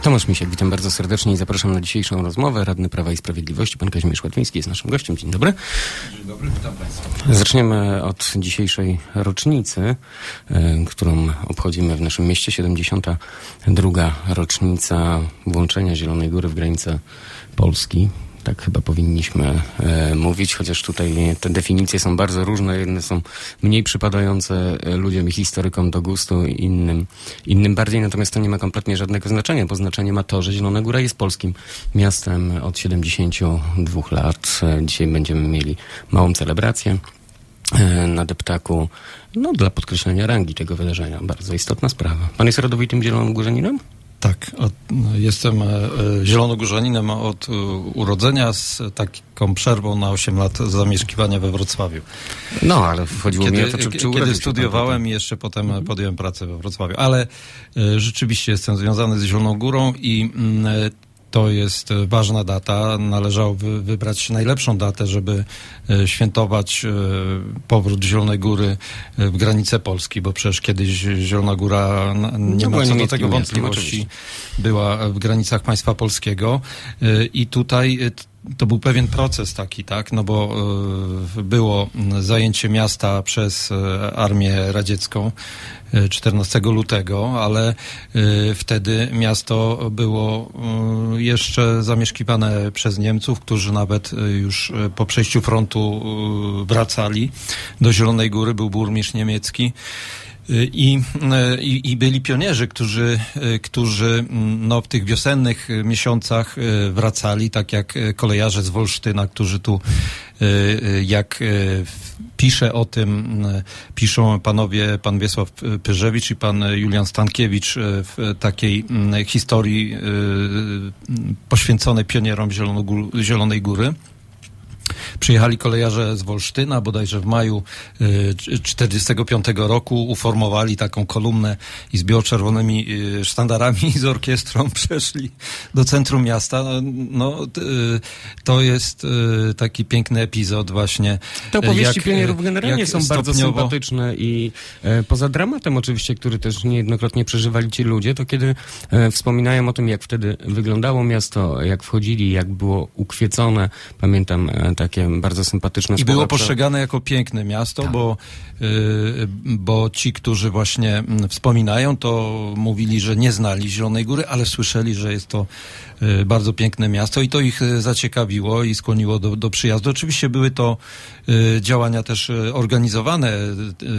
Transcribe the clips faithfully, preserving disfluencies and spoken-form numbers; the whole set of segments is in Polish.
Tomasz Misiak, witam bardzo serdecznie i zapraszam na dzisiejszą rozmowę. Radny Prawa i Sprawiedliwości, pan Kazimierz Łatwiński jest naszym gościem. Dzień dobry. Dzień dobry, witam państwa. Zaczniemy od dzisiejszej rocznicy, y, którą obchodzimy w naszym mieście. siedemdziesiąta druga rocznica włączenia Zielonej Góry w granice Polski. Tak chyba powinniśmy e, mówić, chociaż tutaj te definicje są bardzo różne. Jedne są mniej przypadające ludziom i historykom do gustu, innym, innym bardziej. Natomiast to nie ma kompletnie żadnego znaczenia, bo znaczenie ma to, że Zielona Góra jest polskim miastem od siedemdziesięciu dwóch lat. E, dzisiaj będziemy mieli małą celebrację e, na deptaku, no dla podkreślenia rangi tego wydarzenia. Bardzo istotna sprawa. Pan jest rodowitym zielonogórzaninem? Tak, od, jestem e, zielonogórzaninem od e, urodzenia z taką przerwą na osiem lat zamieszkiwania we Wrocławiu. No, ale chodziło kiedy, mi o to, czy, czy Kiedy studiowałem i jeszcze potem mhm. podjąłem pracę we Wrocławiu. Ale e, rzeczywiście jestem związany z Zieloną Górą i e, to jest ważna data. Należało wy, wybrać najlepszą datę, żeby e, świętować e, powrót Zielonej Góry w granice Polski, bo przecież kiedyś Zielona Góra, nie no, ma co do tego wątpliwości, była w granicach państwa polskiego. E, I tutaj e, to był pewien proces taki, tak, no bo y, było zajęcie miasta przez y, Armię Radziecką y, czternastego lutego, ale y, wtedy miasto było y, jeszcze zamieszkiwane przez Niemców, którzy nawet y, już y, po przejściu frontu y, wracali do Zielonej Góry. Był burmistrz niemiecki. I, i, I byli pionierzy, którzy, którzy no, w tych wiosennych miesiącach wracali, tak jak kolejarze z Wolsztyna, którzy tu, jak pisze o tym, piszą panowie, pan Wiesław Pyrzewicz i pan Julian Stankiewicz w takiej historii poświęconej pionierom Zielonej Góry. Przyjechali kolejarze z Wolsztyna, bodajże w maju czterdziestego piątego roku, uformowali taką kolumnę i z biało-czerwonymi sztandarami z orkiestrą przeszli do centrum miasta. No, to jest taki piękny epizod właśnie. Te opowieści jak, pionierów generalnie są stopniowo... bardzo sympatyczne i e, poza dramatem oczywiście, który też niejednokrotnie przeżywali ci ludzie, to kiedy e, wspominają o tym, jak wtedy wyglądało miasto, jak wchodzili, jak było ukwiecone, pamiętam e, takie bardzo sympatyczne I słowa. było postrzegane jako piękne miasto, tak. bo, y, bo ci, którzy właśnie wspominają, to mówili, że nie znali Zielonej Góry, ale słyszeli, że jest to y, bardzo piękne miasto i to ich zaciekawiło i skłoniło do, do przyjazdu. Oczywiście były to y, działania też organizowane. Y,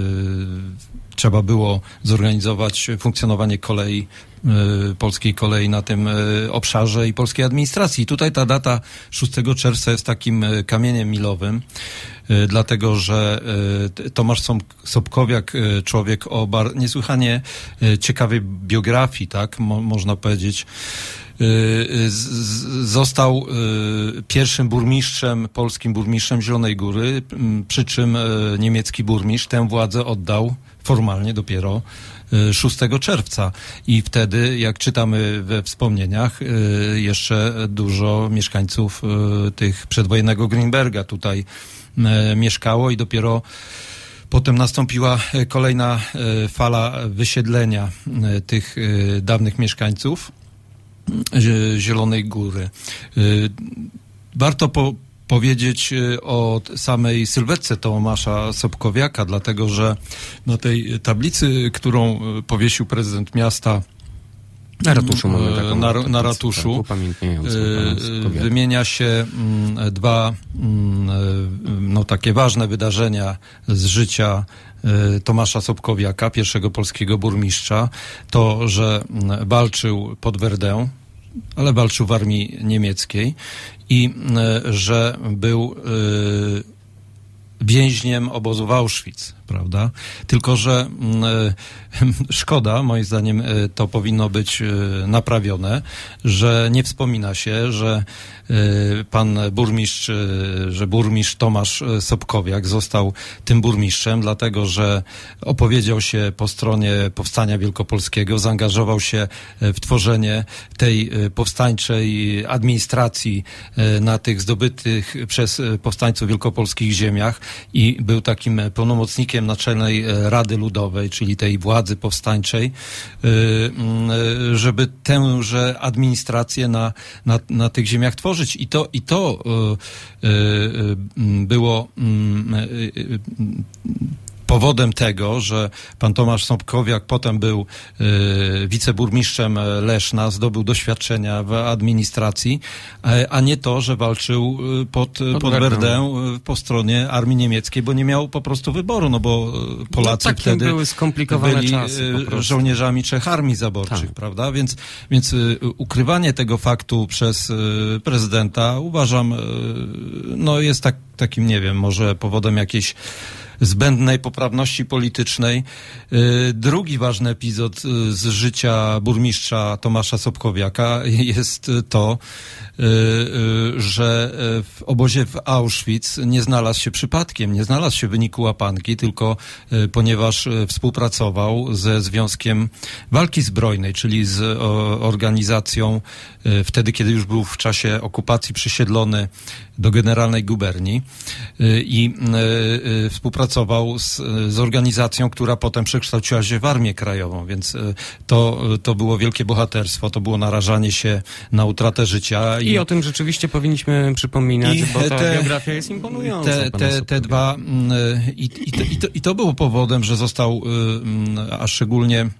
trzeba było zorganizować funkcjonowanie kolei, y, polskiej kolei na tym y, obszarze i polskiej administracji. I tutaj ta data szóstego czerwca jest takim y, kamieniem milowym, y, dlatego że y, Tomasz Sobkowiak, y, człowiek o bar- niesłychanie y, ciekawej biografii, tak, Mo- można powiedzieć, Z, z, został y, pierwszym burmistrzem, polskim burmistrzem Zielonej Góry, y, przy czym y, niemiecki burmistrz tę władzę oddał formalnie dopiero y, szóstego czerwca. I wtedy, jak czytamy we wspomnieniach, y, jeszcze dużo mieszkańców y, tych przedwojennego Grünberga tutaj y, mieszkało i dopiero potem nastąpiła kolejna y, fala wysiedlenia y, tych y, dawnych mieszkańców Zielonej Góry. Warto po, powiedzieć o samej sylwetce Tomasza Sobkowiaka, dlatego że na tej tablicy, którą powiesił prezydent miasta na ratuszu, mamy taką na, na ratuszu wymienia się dwa no, takie ważne wydarzenia z życia Tomasza Sobkowiaka, pierwszego polskiego burmistrza. To, że walczył pod Verdun, ale walczył w armii niemieckiej i że był więźniem obozu w Auschwitz, prawda? Tylko że e, szkoda, moim zdaniem e, to powinno być e, naprawione, że nie wspomina się, że e, pan burmistrz, e, że burmistrz Tomasz Sobkowiak został tym burmistrzem, dlatego że opowiedział się po stronie Powstania Wielkopolskiego, zaangażował się w tworzenie tej powstańczej administracji e, na tych zdobytych przez powstańców wielkopolskich ziemiach i był takim pełnomocnikiem członkiem Naczelnej Rady Ludowej, czyli tej władzy powstańczej, żeby tęże administrację na, na, na tych ziemiach tworzyć. I to, i to było powodem tego, że pan Tomasz Sobkowiak potem był y, wiceburmistrzem Leszna, zdobył doświadczenia w administracji, a, a nie to, że walczył pod, pod, pod Werdę po stronie armii niemieckiej, bo nie miał po prostu wyboru, no bo Polacy no, wtedy były skomplikowane byli czasy, żołnierzami trzech armii zaborczych, tak. Prawda? Więc, więc ukrywanie tego faktu przez prezydenta uważam, no jest tak, takim, nie wiem, może powodem jakiejś zbędnej poprawności politycznej. Drugi ważny epizod z życia burmistrza Tomasza Sobkowiaka jest to, że w obozie w Auschwitz nie znalazł się przypadkiem, nie znalazł się w wyniku łapanki, tylko ponieważ współpracował ze Związkiem Walki Zbrojnej, czyli z organizacją wtedy, kiedy już był w czasie okupacji przesiedlony do Generalnej Guberni i współpracował z, z organizacją, która potem przekształciła się w Armię Krajową, więc to, to było wielkie bohaterstwo, to było narażanie się na utratę życia. I, I o tym rzeczywiście powinniśmy przypominać, i bo ta te, biografia jest imponująca. Te, te, te dwa i, i, to, i, to, i to było powodem, że został, a szczególnie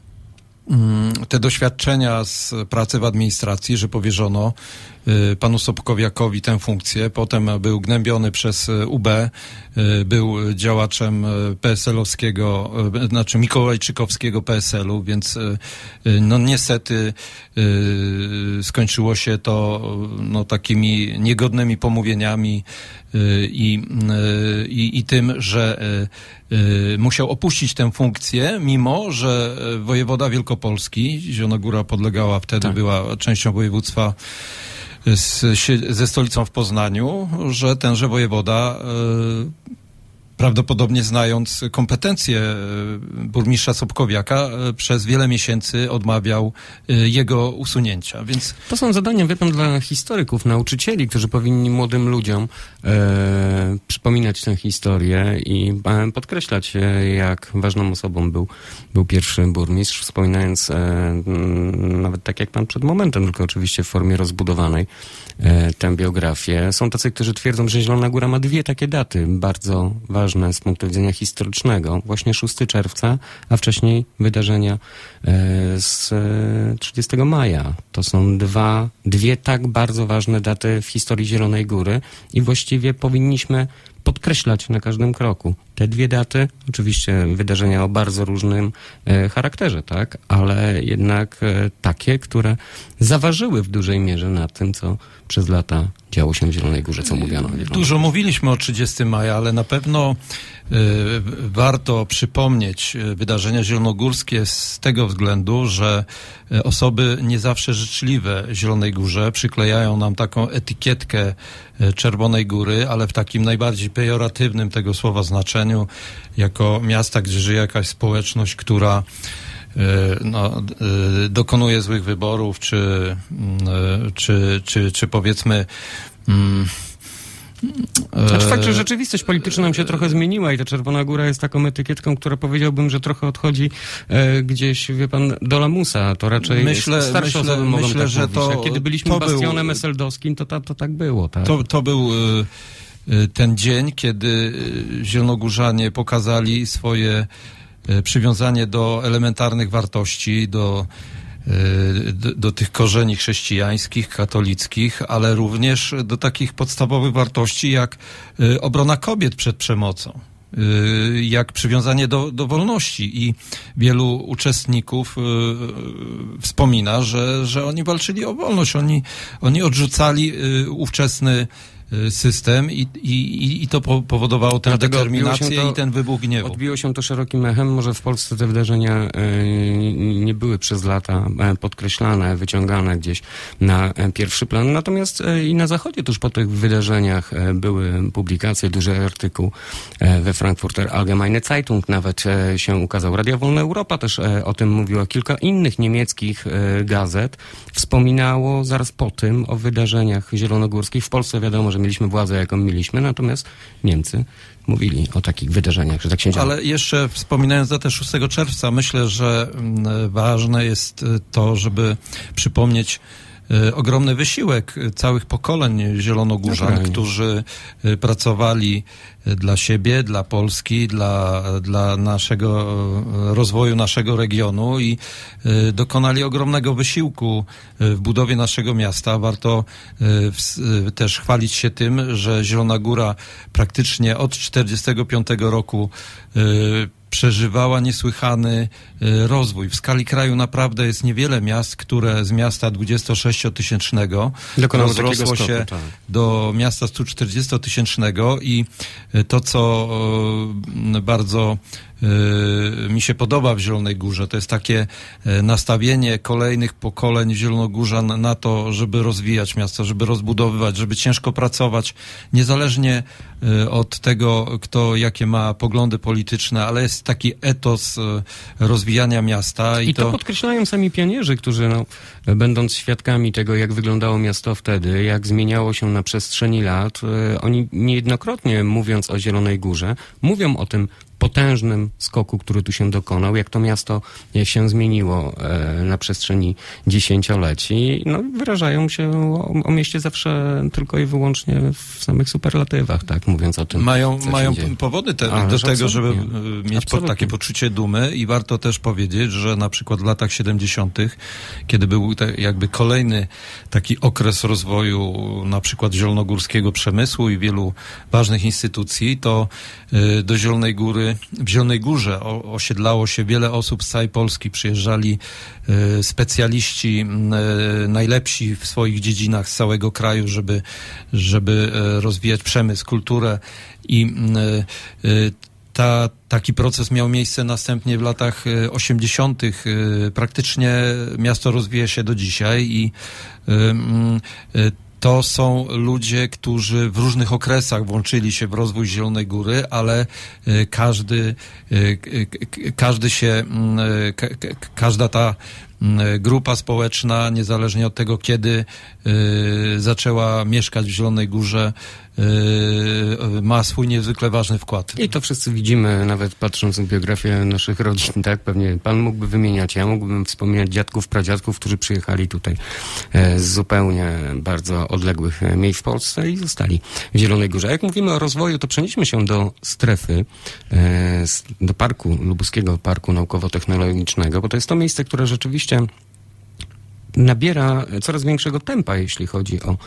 te doświadczenia z pracy w administracji, że powierzono panu Sobkowiakowi tę funkcję. Potem był gnębiony przez U B, był działaczem P S L-owskiego, znaczy mikołajczykowskiego P S L-u, więc no niestety skończyło się to no, takimi niegodnymi pomówieniami i, i, i tym, że musiał opuścić tę funkcję, mimo że wojewoda wielkopolski, Zielonogóra podlegała wtedy, tak. była częścią województwa z, ze stolicą w Poznaniu, że tenże wojewoda prawdopodobnie znając kompetencje burmistrza Sobkowiaka, przez wiele miesięcy odmawiał jego usunięcia. Więc to są zadania, wie pan, dla historyków, nauczycieli, którzy powinni młodym ludziom e, przypominać tę historię i e, podkreślać, e, jak ważną osobą był, był pierwszy burmistrz, wspominając e, m, nawet tak jak pan przed momentem, tylko oczywiście w formie rozbudowanej e, tę biografię. Są tacy, którzy twierdzą, że Zielona Góra ma dwie takie daty bardzo ważne z punktu widzenia historycznego, właśnie szóstego czerwca, a wcześniej wydarzenia z trzydziestego maja. To są dwa, dwie tak bardzo ważne daty w historii Zielonej Góry i właściwie powinniśmy podkreślać na każdym kroku. Te dwie daty, oczywiście wydarzenia o bardzo różnym e, charakterze, tak, ale jednak e, takie, które zaważyły w dużej mierze na tym, co przez lata działo się w Zielonej Górze, co mówiono. Dużo mówiliśmy o trzydziestego maja, ale na pewno y, warto przypomnieć wydarzenia zielonogórskie z tego względu, że osoby nie zawsze życzliwe Zielonej Górze przyklejają nam taką etykietkę Czerwonej Góry, ale w takim najbardziej pejoratywnym tego słowa znaczeniu, jako miasta, gdzie żyje jakaś społeczność, która no, dokonuje złych wyborów, czy, czy, czy, czy powiedzmy... Mm, Znaczy fakt, że rzeczywistość polityczna nam się trochę zmieniła i ta Czerwona Góra jest taką etykietką, która powiedziałbym, że trochę odchodzi e, gdzieś, wie pan, do lamusa. To raczej myślę, starsze myślę, osoby mogą myślę, tak że mówić. to, A kiedy byliśmy to bastionem był, eseldowskim, to, to, to tak było. Tak? To, to był y, ten dzień, kiedy zielonogórzanie pokazali swoje y, przywiązanie do elementarnych wartości, do Do, do tych korzeni chrześcijańskich, katolickich, ale również do takich podstawowych wartości jak y, obrona kobiet przed przemocą, y, jak przywiązanie do, do wolności. I wielu uczestników y, y, wspomina, że, że oni walczyli o wolność, oni, oni odrzucali y, ówczesny system i, i, i to powodowało tę Dlatego determinację to, i ten wybuch gniewu. Odbiło się to szerokim echem. Może w Polsce te wydarzenia y, nie były przez lata podkreślane, wyciągane gdzieś na pierwszy plan. Natomiast y, i na Zachodzie tuż po tych wydarzeniach y, były publikacje, duży artykuł y, we Frankfurter Allgemeine Zeitung nawet y, się ukazał. Radio Wolna Europa też y, o tym mówiła. Kilka innych niemieckich y, gazet wspominało zaraz po tym o wydarzeniach zielonogórskich. W Polsce wiadomo, że że mieliśmy władzę, jaką mieliśmy, natomiast Niemcy mówili o takich wydarzeniach, że tak się działo. Ale jeszcze wspominając datę szóstego czerwca, myślę, że ważne jest to, żeby przypomnieć ogromny wysiłek całych pokoleń zielonogórzan, no, którzy pracowali dla siebie, dla Polski, dla, dla naszego rozwoju naszego regionu i dokonali ogromnego wysiłku w budowie naszego miasta. Warto też chwalić się tym, że Zielona Góra praktycznie od czterdziestego piątego roku przeżywała niesłychany rozwój. W skali kraju naprawdę jest niewiele miast, które z miasta dwudziestosześciotysięcznego rozrosło się skoku, tak. do miasta sto czterdziestotysięcznego i to, co bardzo mi się podoba w Zielonej Górze, to jest takie nastawienie kolejnych pokoleń zielonogórzan na to, żeby rozwijać miasto, żeby rozbudowywać, żeby ciężko pracować, niezależnie od tego, kto jakie ma poglądy polityczne, ale jest taki etos rozwijania miasta. I, I to, to podkreślają sami pionierzy, którzy no, będąc świadkami tego, jak wyglądało miasto wtedy, jak zmieniało się na przestrzeni lat, oni niejednokrotnie, mówiąc o Zielonej Górze, mówią o tym potężnym skoku, który tu się dokonał, jak to miasto jak się zmieniło e, na przestrzeni dziesięcioleci. No, wyrażają się o, o mieście zawsze tylko i wyłącznie w samych superlatywach, tak, mówiąc o tym. Mają, mają powody te, A, do tego, żeby mieć po, takie poczucie dumy i warto też powiedzieć, że na przykład w latach siedemdziesiątych, kiedy był te, jakby kolejny taki okres rozwoju na przykład zielonogórskiego przemysłu i wielu ważnych instytucji, to y, do Zielonej Góry w Zielonej Górze o, osiedlało się wiele osób z całej Polski. Przyjeżdżali y, specjaliści y, najlepsi w swoich dziedzinach z całego kraju, żeby, żeby y, rozwijać przemysł, kulturę i y, y, ta, taki proces miał miejsce następnie w latach osiemdziesiątych. Praktycznie miasto rozwija się do dzisiaj i y, y, to są ludzie, którzy w różnych okresach włączyli się w rozwój Zielonej Góry, ale każdy, każdy się, każda ta grupa społeczna, niezależnie od tego, kiedy zaczęła mieszkać w Zielonej Górze, ma swój niezwykle ważny wkład. I to wszyscy widzimy, nawet patrząc w biografię naszych rodzin, tak? Pewnie pan mógłby wymieniać, ja mógłbym wspominać dziadków, pradziadków, którzy przyjechali tutaj z zupełnie bardzo odległych miejsc w Polsce i zostali w Zielonej Górze. A jak mówimy o rozwoju, to przenieśmy się do strefy, do parku, Lubuskiego Parku Naukowo-Technologicznego, bo to jest to miejsce, które rzeczywiście nabiera coraz większego tempa, jeśli chodzi o,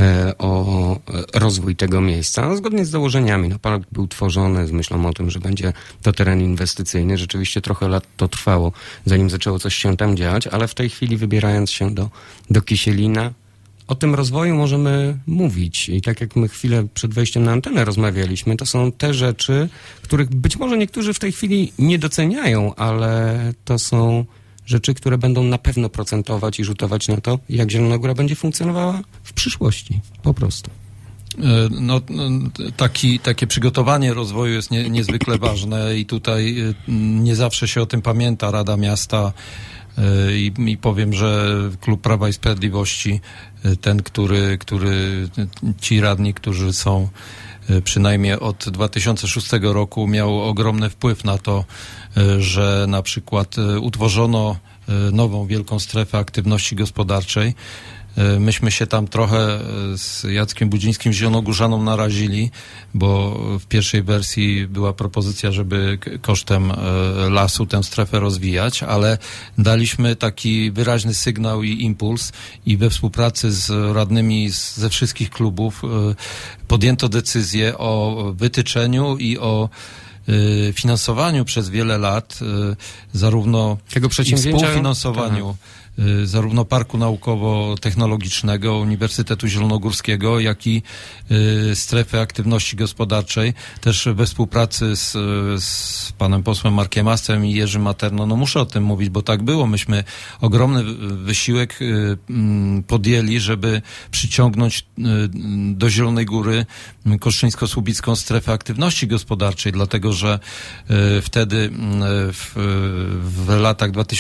o rozwój tego miejsca. No, zgodnie z założeniami, no, park był tworzony z myślą o tym, że będzie to teren inwestycyjny. Rzeczywiście trochę lat to trwało, zanim zaczęło coś się tam dziać, ale w tej chwili, wybierając się do, do Kisielina, o tym rozwoju możemy mówić. I tak jak my chwilę przed wejściem na antenę rozmawialiśmy, to są te rzeczy, których być może niektórzy w tej chwili nie doceniają, ale to są rzeczy, które będą na pewno procentować i rzutować na to, jak Zielona Góra będzie funkcjonowała w przyszłości. Po prostu. No, taki, takie przygotowanie rozwoju jest nie, niezwykle ważne i tutaj nie zawsze się o tym pamięta Rada Miasta i, i powiem, że Klub Prawa i Sprawiedliwości, ten, który, który ci radni, którzy są przynajmniej od dwa tysiące szóstego roku, miał ogromny wpływ na to, że na przykład utworzono nową wielką strefę aktywności gospodarczej. Myśmy się tam trochę z Jackiem Budzińskim, zielonogórzanom narazili, bo w pierwszej wersji była propozycja, żeby kosztem lasu tę strefę rozwijać, ale daliśmy taki wyraźny sygnał i impuls i we współpracy z radnymi z, ze wszystkich klubów podjęto decyzję o wytyczeniu i o finansowaniu przez wiele lat, zarówno tego przedsięwzięcia, współfinansowaniu zarówno Parku Naukowo-Technologicznego, Uniwersytetu Zielonogórskiego, jak i y, strefy aktywności gospodarczej. Też we współpracy z, z panem posłem Markiem Astem i Jerzym Materno, no muszę o tym mówić, bo tak było. Myśmy ogromny wysiłek y, y, podjęli, żeby przyciągnąć y, do Zielonej Góry Kostrzyńsko-Słubicką strefę aktywności gospodarczej, dlatego że y, wtedy y, w, w latach dwa tysiące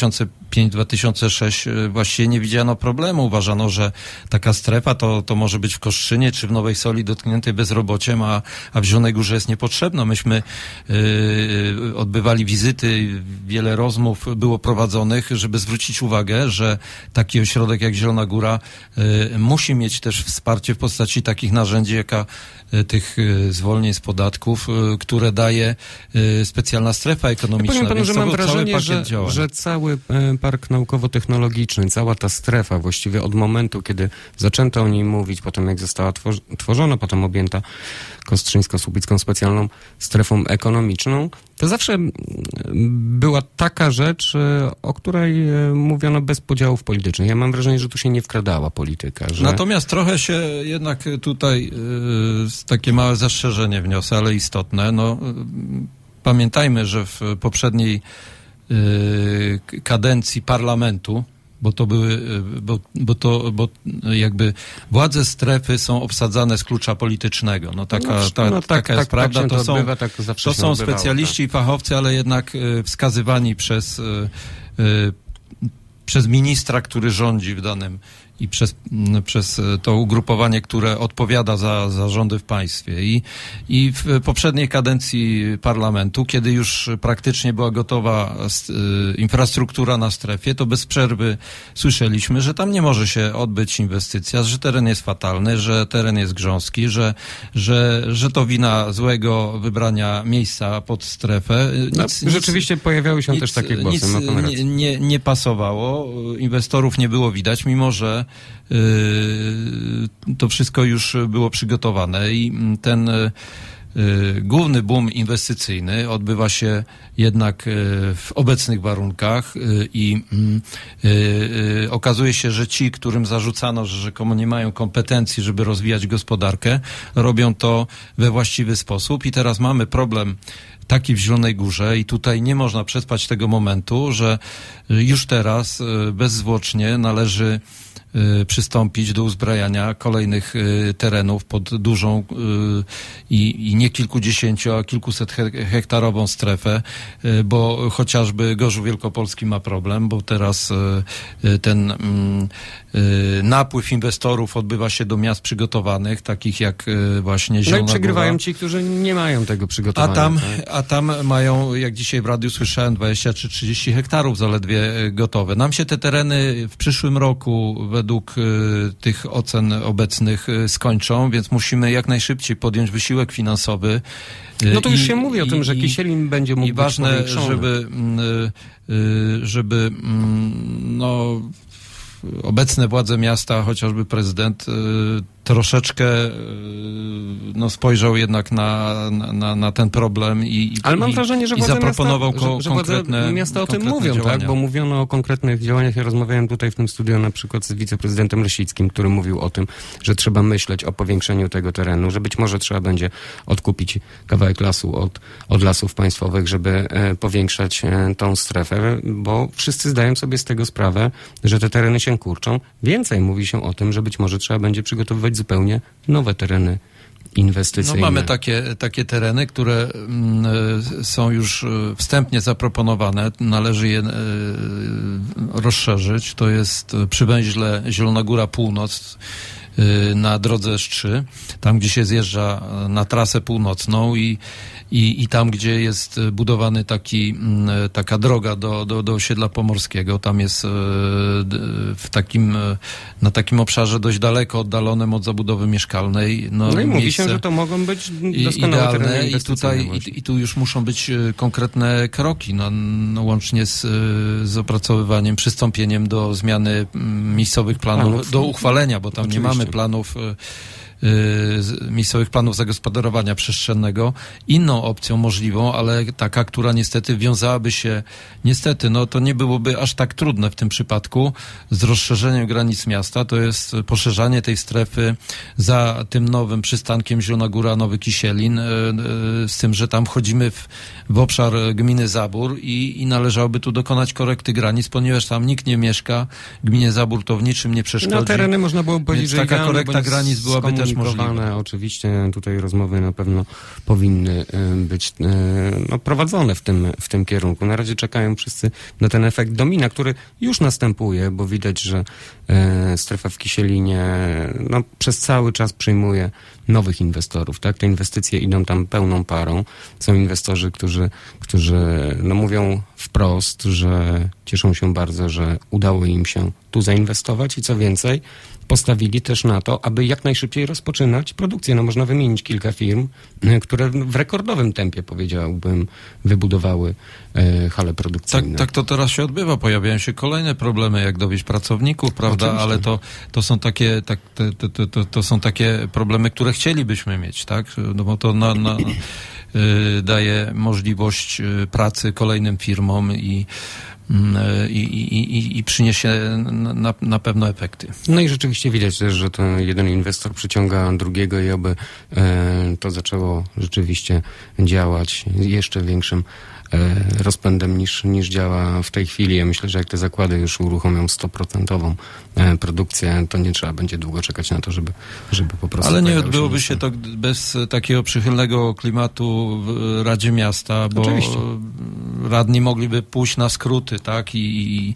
pięć dwa tysiące sześć właściwie nie widziano problemu. Uważano, że taka strefa to, to może być w Kostrzynie czy w Nowej Soli dotkniętej bezrobociem, a, a w Zielonej Górze jest niepotrzebna. Myśmy yy, odbywali wizyty, wiele rozmów było prowadzonych, żeby zwrócić uwagę, że taki ośrodek jak Zielona Góra yy, musi mieć też wsparcie w postaci takich narzędzi, jaka tych zwolnień z podatków, które daje specjalna strefa ekonomiczna. Ja powiem panu, że mam wrażenie, że, działań. że cały park naukowo-technologiczny, cała ta strefa właściwie od momentu, kiedy zaczęto o niej mówić, potem jak została tworzona, potem objęta Kostrzyńsko-Słubicką specjalną strefą ekonomiczną, to zawsze była taka rzecz, o której mówiono bez podziałów politycznych. Ja mam wrażenie, że tu się nie wkradała polityka. Że... Natomiast trochę się jednak tutaj yy, takie małe zastrzeżenie wniosę, ale istotne. No, yy, pamiętajmy, że w poprzedniej yy, kadencji parlamentu, bo to były, bo, bo to, bo jakby władze strefy są obsadzane z klucza politycznego. No taka, no, ta, no tak, taka jest tak, prawda. tak to są, odbywa, tak to są specjaliści tak. i fachowcy, ale jednak y, wskazywani przez, y, y, przez ministra, który rządzi w danym i przez, przez to ugrupowanie, które odpowiada za, za rządy w państwie. I, I w poprzedniej kadencji parlamentu, kiedy już praktycznie była gotowa y, infrastruktura na strefie, to bez przerwy słyszeliśmy, że tam nie może się odbyć inwestycja, że teren jest fatalny, że teren jest grząski, że, że, że to wina złego wybrania miejsca pod strefę. Nic, no, rzeczywiście nic, pojawiały się nic, też takie głosy. Nic ma pan rację. nie, nie, nie pasowało. Inwestorów nie było widać, mimo że to wszystko już było przygotowane i ten główny boom inwestycyjny odbywa się jednak w obecnych warunkach i okazuje się, że ci, którym zarzucano, że rzekomo nie mają kompetencji, żeby rozwijać gospodarkę, robią to we właściwy sposób i teraz mamy problem taki w Zielonej Górze i tutaj nie można przespać tego momentu, że już teraz bezzwłocznie należy przystąpić do uzbrajania kolejnych terenów pod dużą i, i nie kilkudziesięciu, a kilkuset hektarową strefę, bo chociażby Gorzów Wielkopolski ma problem, bo teraz ten napływ inwestorów odbywa się do miast przygotowanych, takich jak właśnie Zielona Góra. No i przegrywają ci, którzy nie mają tego przygotowania. A tam, tak? a tam mają, jak dzisiaj w radiu słyszałem, dwadzieścia czy trzydzieści hektarów zaledwie gotowe. Nam się te tereny w przyszłym roku według y, tych ocen obecnych y, skończą, więc musimy jak najszybciej podjąć wysiłek finansowy. Y, no to już i, się mówi o tym, że Kisielin będzie mógł i być ważne, powiększony. żeby, y, y, żeby y, no obecne władze miasta, chociażby prezydent, y, troszeczkę y, no, spojrzał jednak na, na, na ten problem i, Ale mam i, wrażenie, że i zaproponował miasta, ko- że, że konkretne miasta o tym mówią, działania. tak? Bo mówiono o konkretnych działaniach. Ja rozmawiałem tutaj w tym studiu na przykład z wiceprezydentem Lesickim, który mówił o tym, że trzeba myśleć o powiększeniu tego terenu, że być może trzeba będzie odkupić kawałek lasu od, od lasów państwowych, żeby e, powiększać e, tą strefę, bo wszyscy zdają sobie z tego sprawę, że te tereny się kurczą. Więcej mówi się o tym, że być może trzeba będzie przygotowywać zupełnie nowe tereny inwestycyjne. No mamy takie, takie tereny, które y, są już wstępnie zaproponowane. Należy je y, rozszerzyć. To jest przy węźle Zielona Góra Północ y, na drodze S trzy, tam gdzie się zjeżdża na trasę północną i I, i tam, gdzie jest budowany taki, taka droga do, do, do osiedla pomorskiego, tam jest w takim, na takim obszarze dość daleko oddalonym od zabudowy mieszkalnej. No, no i mówi się, że to mogą być doskonałe tereny i tutaj i, i tu już muszą być konkretne kroki, no, no, łącznie z, z opracowywaniem, przystąpieniem do zmiany miejscowych planów, planów. do uchwalenia, bo tam Oczywiście. nie mamy planów miejscowych planów zagospodarowania przestrzennego. Inną opcją możliwą, ale taka, która niestety wiązałaby się, niestety, no to nie byłoby aż tak trudne w tym przypadku z rozszerzeniem granic miasta, to jest poszerzanie tej strefy za tym nowym przystankiem Zielona Góra, Nowy Kisielin, z tym, że tam wchodzimy w, w obszar gminy Zabór i, i należałoby tu dokonać korekty granic, ponieważ tam nikt nie mieszka, gminie Zabór to w niczym nie przeszkodzi. No tereny można było powiedzieć, Więc taka korekta granic byłaby też skomunikowane. Oczywiście tutaj rozmowy na pewno powinny być no, prowadzone w tym, w tym kierunku. Na razie czekają wszyscy na ten efekt domina, który już następuje, bo widać, że e, strefa w Kisielinie no, przez cały czas przyjmuje nowych inwestorów, tak? Te inwestycje idą tam pełną parą. Są inwestorzy, którzy, którzy no, mówią wprost, że cieszą się bardzo, że udało im się tu zainwestować i co więcej, postawili też na to, aby jak najszybciej rozpoczynać produkcję. No można wymienić kilka firm, które w rekordowym tempie, powiedziałbym, wybudowały e, hale produkcyjne. Tak, tak to teraz się odbywa. Pojawiają się kolejne problemy, jak dowieść pracowników, prawda? Oczywiście. Ale to, to są takie, tak, to, to, to, to są takie problemy, które chcielibyśmy mieć, tak? No bo to na, na, y, daje możliwość pracy kolejnym firmom i I, i, i, i przyniesie na, na pewno efekty. No i rzeczywiście widać też, że ten jeden inwestor przyciąga drugiego i oby e, to zaczęło rzeczywiście działać jeszcze większym e, rozpędem niż, niż działa w tej chwili. Ja myślę, że jak te zakłady już uruchomią stuprocentową e, produkcję, to nie trzeba będzie długo czekać na to, żeby, żeby po prostu... Ale nie odbyłoby się to bez takiego przychylnego klimatu w Radzie Miasta, bo Oczywiście. radni mogliby pójść na skróty, tak, i, i,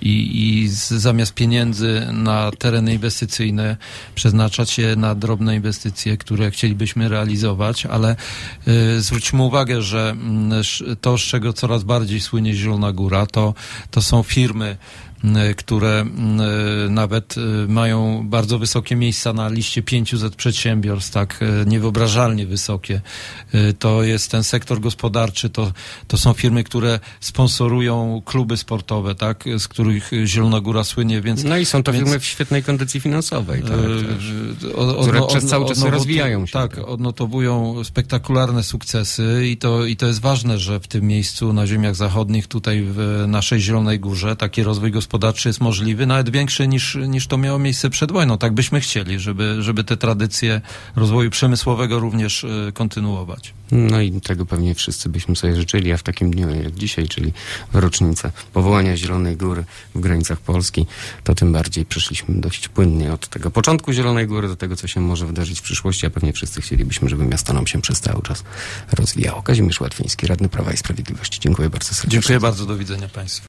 i z, zamiast pieniędzy na tereny inwestycyjne przeznaczać je na drobne inwestycje, które chcielibyśmy realizować, ale y, zwróćmy uwagę, że y, to, z czego coraz bardziej słynie Zielona Góra, to, to są firmy, które nawet mają bardzo wysokie miejsca na liście pięciuset przedsiębiorstw, tak niewyobrażalnie wysokie. To jest ten sektor gospodarczy, to, to są firmy, które sponsorują kluby sportowe, tak, z których Zielona Góra słynie, więc... No i są to więc, firmy w świetnej kondycji finansowej, tak, od, które od, przez cały czas odnotu, rozwijają się. Tak, odnotowują spektakularne sukcesy i to, i to jest ważne, że w tym miejscu na ziemiach zachodnich, tutaj w naszej Zielonej Górze, taki rozwój gospodarczy gospodarczy jest możliwy, nawet większy niż, niż to miało miejsce przed wojną. Tak byśmy chcieli, żeby, żeby te tradycje rozwoju przemysłowego również y, kontynuować. No i tego pewnie wszyscy byśmy sobie życzyli, a w takim dniu jak dzisiaj, czyli w rocznicę powołania Zielonej Góry w granicach Polski, to tym bardziej przeszliśmy dość płynnie od tego początku Zielonej Góry do tego, co się może wydarzyć w przyszłości, a pewnie wszyscy chcielibyśmy, żeby miasto nam się przez cały czas rozwijało. Kazimierz Łatwiński, radny Prawa i Sprawiedliwości. Dziękuję bardzo serdecznie. Dziękuję bardzo, do widzenia Państwu.